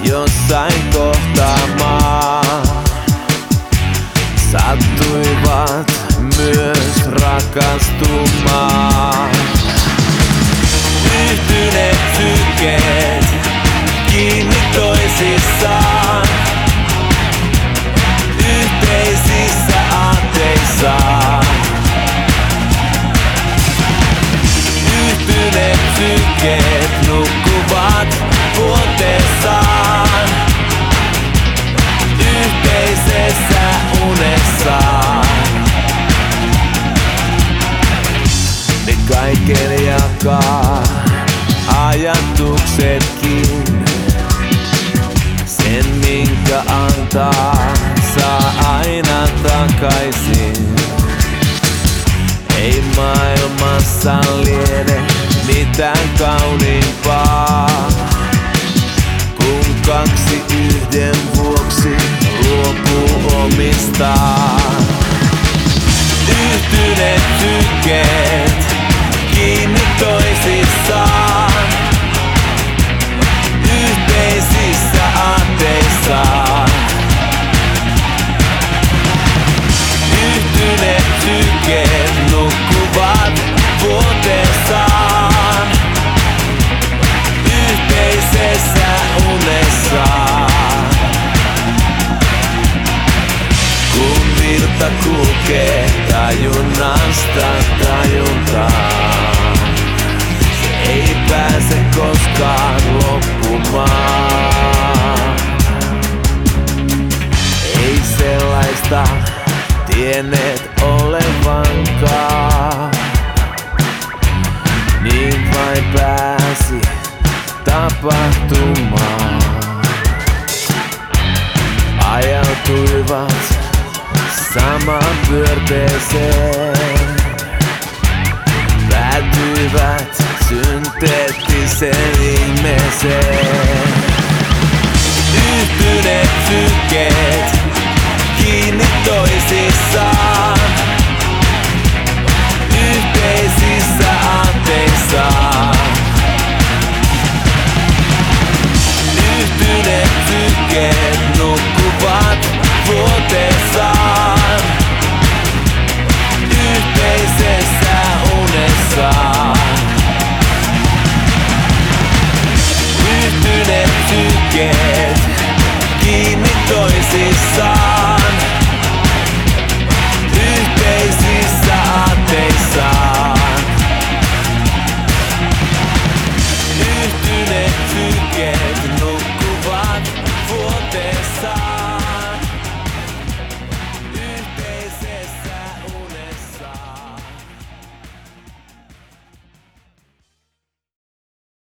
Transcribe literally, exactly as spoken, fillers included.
jossain kohtaamaan. Sattuivat myös rakastumaan. Yhtyneet sykkeet kiinni toisissaan. Yhteisissä aatteissaan. Yhtyneet sykkeet nukkuvat vuoteessaan. Yhteisessä unessaan. Ne kaiken jakaa ajatuksetkin. Sen minkä antaa saa aina takaisin. Ei maailmassa liene mitään kauniimpaa, kun kaksi yhden vuoksi luopuu omistaan. Yhtyneet sykkeet kiinni toisissaan. Yhteisissä aatteissaan. Yhtyneet sykkeet nukkuvat vuoteessaan. Yhteisessä unessaan. Kun virta kulkee tajunnasta tajuntaan, se ei pääse koskaan loppumaan. Ei sellaista tienneet olevankaan, niin vain pääsi tapahtumaan. Ajautuivat samaan pyörteeseen. Päätyivät synteettiseen ihmeeseen. Yhtyneet sykkeet kiinni toisissaan. Yhteisissä aatteissaan. Yhtyneet sykkeet nukkuvat vuoteessaan. Yhteisessä unessaan. Yhtyneet sykkeet kiinni toisissaan.